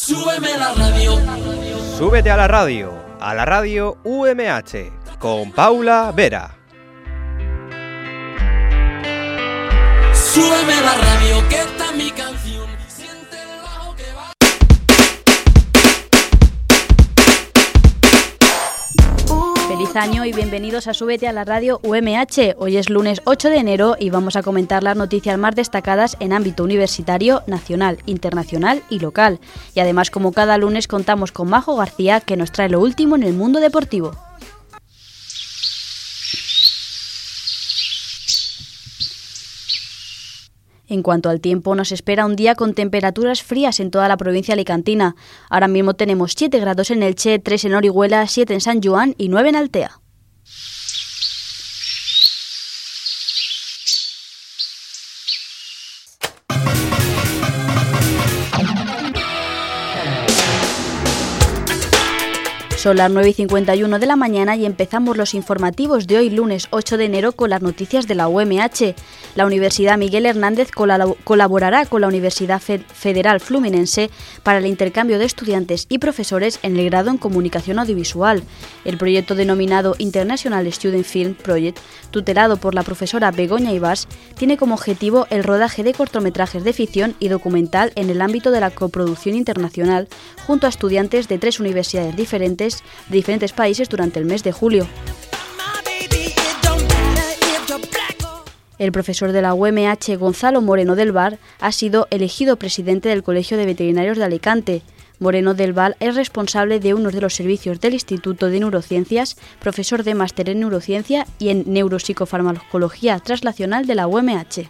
Súbeme la radio. Súbete a la radio UMH, con Paula Vera. Súbeme la radio, que esta es mi canción. Siente el bajo que va. Feliz año y bienvenidos a Súbete a la radio UMH. Hoy es lunes 8 de enero y vamos a comentar las noticias más destacadas en ámbito universitario, nacional, internacional y local. Y además, como cada lunes, contamos con Majo García, que nos trae lo último en el mundo deportivo. En cuanto al tiempo, nos espera un día con temperaturas frías en toda la provincia alicantina. Ahora mismo tenemos 7 grados en Elche, 3 en Orihuela, 7 en San Joan y 9 en Altea. Son las 9:51 de la mañana y empezamos los informativos de hoy, lunes 8 de enero, con las noticias de la UMH. La Universidad Miguel Hernández colaborará con la Universidad Federal Fluminense para el intercambio de estudiantes y profesores en el grado en Comunicación Audiovisual. El proyecto denominado International Student Film Project, tutelado por la profesora Begoña Ibars, tiene como objetivo el rodaje de cortometrajes de ficción y documental en el ámbito de la coproducción internacional, junto a estudiantes de 3 universidades de diferentes países durante el mes de julio. El profesor de la UMH, Gonzalo Moreno del Val, ha sido elegido presidente del Colegio de Veterinarios de Alicante. Moreno del Val es responsable de uno de los servicios del Instituto de Neurociencias, profesor de máster en neurociencia y en neuropsicofarmacología translacional de la UMH.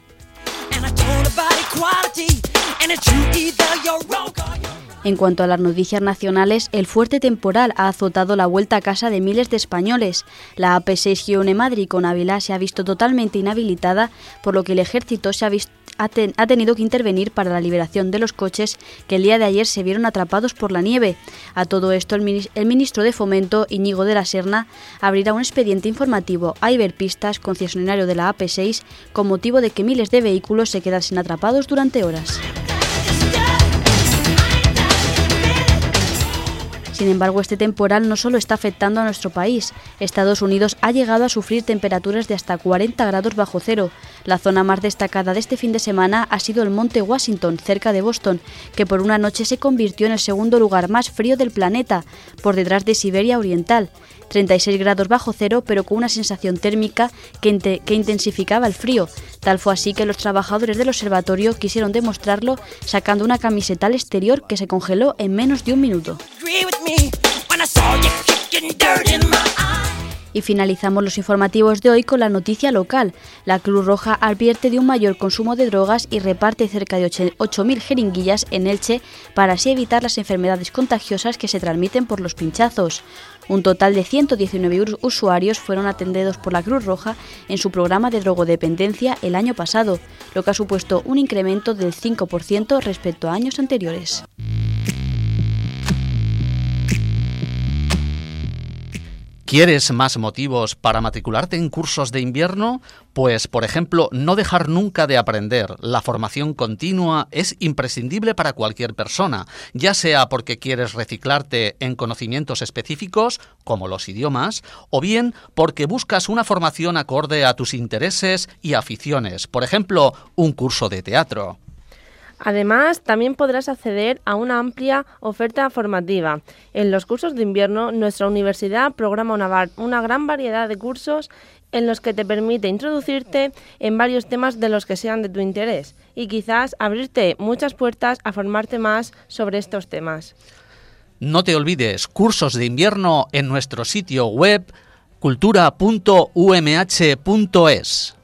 En cuanto a las noticias nacionales, el fuerte temporal ha azotado la vuelta a casa de miles de españoles. La AP6 Girona-Madrid con Ávila se ha visto totalmente inhabilitada, por lo que el ejército ha tenido que intervenir para la liberación de los coches que el día de ayer se vieron atrapados por la nieve. A todo esto, el ministro de Fomento, Íñigo de la Serna, abrirá un expediente informativo a Iberpistas, concesionario de la AP6, con motivo de que miles de vehículos se quedasen atrapados durante horas. Sin embargo, este temporal no solo está afectando a nuestro país. Estados Unidos ha llegado a sufrir temperaturas de hasta 40 grados bajo cero. La zona más destacada de este fin de semana ha sido el monte Washington, cerca de Boston, que por una noche se convirtió en el segundo lugar más frío del planeta, por detrás de Siberia Oriental. 36 grados bajo cero, pero con una sensación térmica que intensificaba el frío. Tal fue así que los trabajadores del observatorio quisieron demostrarlo sacando una camiseta al exterior que se congeló en menos de un minuto. Y finalizamos los informativos de hoy con la noticia local. La Cruz Roja advierte de un mayor consumo de drogas y reparte cerca de 8.000 jeringuillas en Elche para así evitar las enfermedades contagiosas que se transmiten por los pinchazos. Un total de 119 usuarios fueron atendidos por la Cruz Roja en su programa de drogodependencia el año pasado, lo que ha supuesto un incremento del 5% respecto a años anteriores. ¿Quieres más motivos para matricularte en cursos de invierno? Pues, por ejemplo, no dejar nunca de aprender. La formación continua es imprescindible para cualquier persona, ya sea porque quieres reciclarte en conocimientos específicos, como los idiomas, o bien porque buscas una formación acorde a tus intereses y aficiones, por ejemplo, un curso de teatro. Además, también podrás acceder a una amplia oferta formativa. En los cursos de invierno, nuestra universidad programa una gran variedad de cursos en los que te permite introducirte en varios temas de los que sean de tu interés y quizás abrirte muchas puertas a formarte más sobre estos temas. No te olvides, cursos de invierno en nuestro sitio web cultura.umh.es.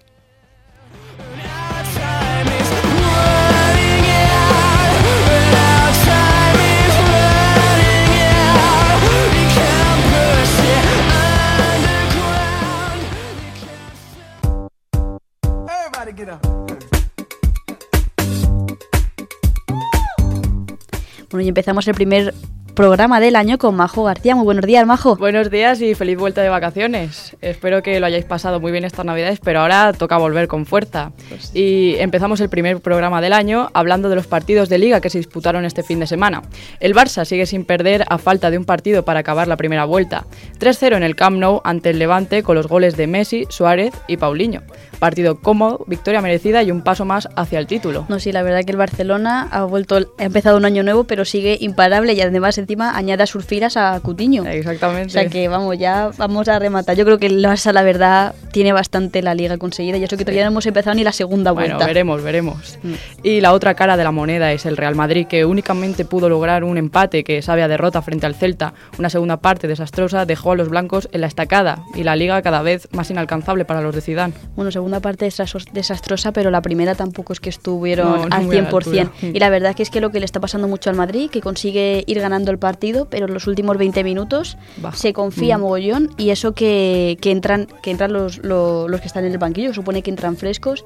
Bueno, y empezamos el primer programa del año con Majo García. Muy buenos días, Majo. Buenos días y feliz vuelta de vacaciones. Espero que lo hayáis pasado muy bien estas Navidades, pero ahora toca volver con fuerza. Y empezamos el primer programa del año hablando de los partidos de Liga que se disputaron este fin de semana. El Barça sigue sin perder a falta de un partido para acabar la primera vuelta. 3-0 en el Camp Nou ante el Levante con los goles de Messi, Suárez y Paulinho. Partido cómodo, victoria merecida y un paso más hacia el título. No, sí, la verdad que el Barcelona ha empezado un año nuevo, pero sigue imparable y además encima añade a sus filas a Coutinho. Exactamente. O sea que ya vamos a rematar. Yo creo que el Barça, la verdad, tiene bastante la Liga conseguida y eso que todavía no hemos empezado ni la segunda vuelta. Bueno, veremos. Y la otra cara de la moneda es el Real Madrid, que únicamente pudo lograr un empate que sabe a derrota frente al Celta. Una segunda parte desastrosa dejó a los blancos en la estacada y la Liga cada vez más inalcanzable para los de Zidane. Bueno, segunda parte desastrosa, pero la primera tampoco es que estuvieron al 100%. Y la verdad que es que lo que le está pasando mucho al Madrid, que consigue ir ganando el partido, pero en los últimos 20 minutos se confía mogollón y eso que entran los que están en el banquillo, supone que entran frescos,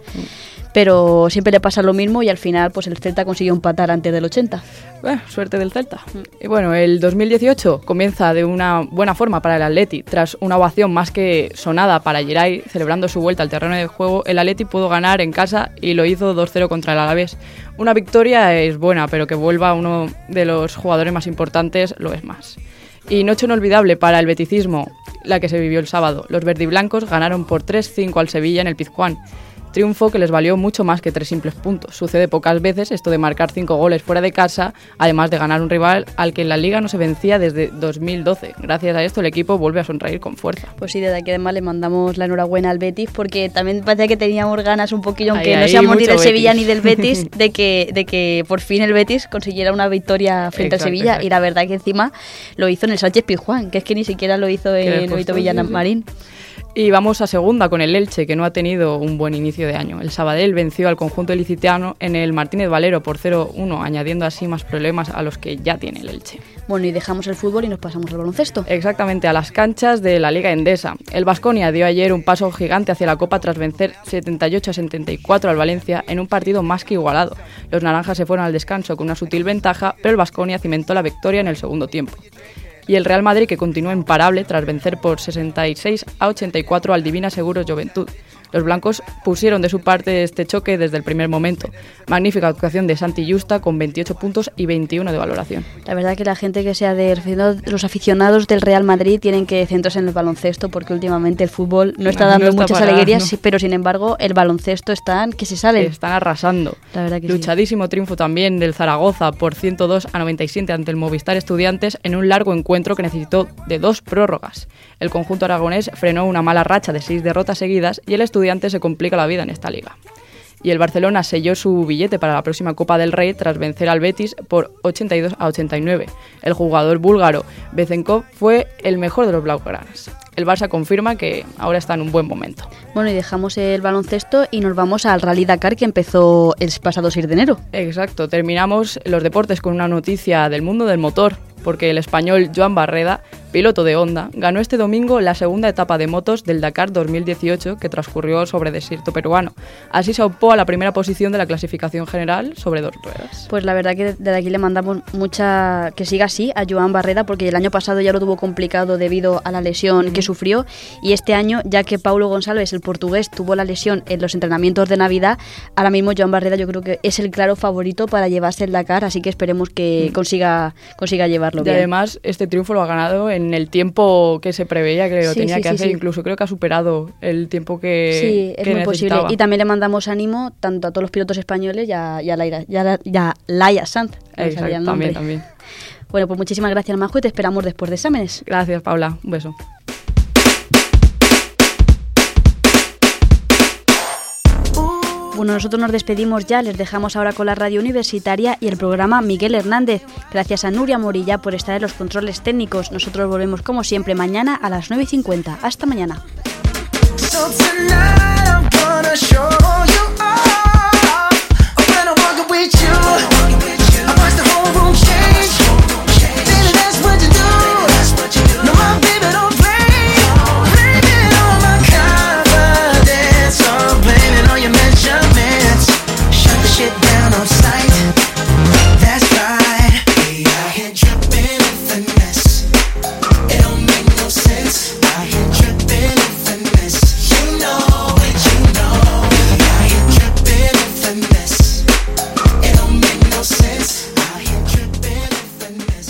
pero siempre le pasa lo mismo y al final pues el Celta consiguió empatar antes del 80. Suerte del Celta. Y bueno, el 2018 comienza de una buena forma para el Atleti. Tras una ovación más que sonada para Geray celebrando su vuelta al terreno de juego, el Atleti pudo ganar en casa y lo hizo 2-0 contra el Alavés. Una victoria es buena, pero que vuelva uno de los jugadores más importantes lo es más. Y noche inolvidable para el beticismo, la que se vivió el sábado. Los verdiblancos ganaron por 3-5 al Sevilla en el Pizjuán. Triunfo que les valió mucho más que 3 simples puntos. Sucede pocas veces esto de marcar 5 goles fuera de casa, además de ganar un rival al que en la Liga no se vencía desde 2012. Gracias a esto el equipo vuelve a sonreír con fuerza. Pues sí, desde aquí además le mandamos la enhorabuena al Betis, porque también parecía que teníamos ganas un poquillo, aunque no seamos ni del Sevilla ni del Betis, de que por fin el Betis consiguiera una victoria frente al Sevilla. Exacto. Y la verdad que encima lo hizo en el Sánchez Pizjuán, que es que ni siquiera lo hizo en el Villamarín. Y vamos a segunda con el Elche, que no ha tenido un buen inicio de año. El Sabadell venció al conjunto ilicitano en el Martínez Valero por 0-1, añadiendo así más problemas a los que ya tiene el Elche. Bueno, y dejamos el fútbol y nos pasamos al baloncesto. Exactamente, a las canchas de la Liga Endesa. El Baskonia dio ayer un paso gigante hacia la Copa tras vencer 78-74 al Valencia en un partido más que igualado. Los naranjas se fueron al descanso con una sutil ventaja, pero el Baskonia cimentó la victoria en el segundo tiempo. Y el Real Madrid, que continúa imparable tras vencer por 66-84 al Divina Seguros Juventud. Los blancos pusieron de su parte este choque desde el primer momento. Magnífica actuación de Santi Justa con 28 puntos y 21 de valoración. La verdad que la gente que sea de los aficionados del Real Madrid tienen que centrarse en el baloncesto, porque últimamente el fútbol no está dando muchas alegrías, pero sin embargo el baloncesto están que se salen. Están arrasando. La verdad que luchadísimo triunfo también del Zaragoza por 102-97 ante el Movistar Estudiantes en un largo encuentro que necesitó de 2 prórrogas. El conjunto aragonés frenó una mala racha de 6 derrotas seguidas y el Estudiantes se complica la vida en esta liga. Y el Barcelona selló su billete para la próxima Copa del Rey tras vencer al Betis por 82-89. El jugador búlgaro Bezenkov fue el mejor de los blaugranas. El Barça confirma que ahora está en un buen momento. Bueno, y dejamos el baloncesto y nos vamos al Rally Dakar, que empezó el pasado 6 de enero. Exacto, terminamos los deportes con una noticia del mundo del motor, porque el español Joan Barreda, piloto de Honda, ganó este domingo la segunda etapa de motos del Dakar 2018 que transcurrió sobre desierto peruano. Así se opó a la primera posición de la clasificación general sobre 2 ruedas. Pues la verdad que desde aquí le mandamos que siga así a Joan Barreda, porque el año pasado ya lo tuvo complicado debido a la lesión que sufrió, y este año, ya que Paulo González, el portugués, tuvo la lesión en los entrenamientos de Navidad, ahora mismo Joan Barreda yo creo que es el claro favorito para llevarse el Dakar, así que esperemos que consiga llevarlo bien. Y además este triunfo lo ha ganado en el tiempo que se preveía que lo tenía que hacer, incluso creo que ha superado el tiempo que es muy posible. Y también le mandamos ánimo tanto a todos los pilotos españoles y a Laia Sanz. También. Bueno, pues muchísimas gracias, Majo, y te esperamos después de exámenes. Gracias, Paula. Un beso. Bueno, nosotros nos despedimos ya, les dejamos ahora con la radio universitaria y el programa Miguel Hernández. Gracias a Nuria Morilla por estar en los controles técnicos. Nosotros volvemos como siempre mañana a las 9:50. Hasta mañana. So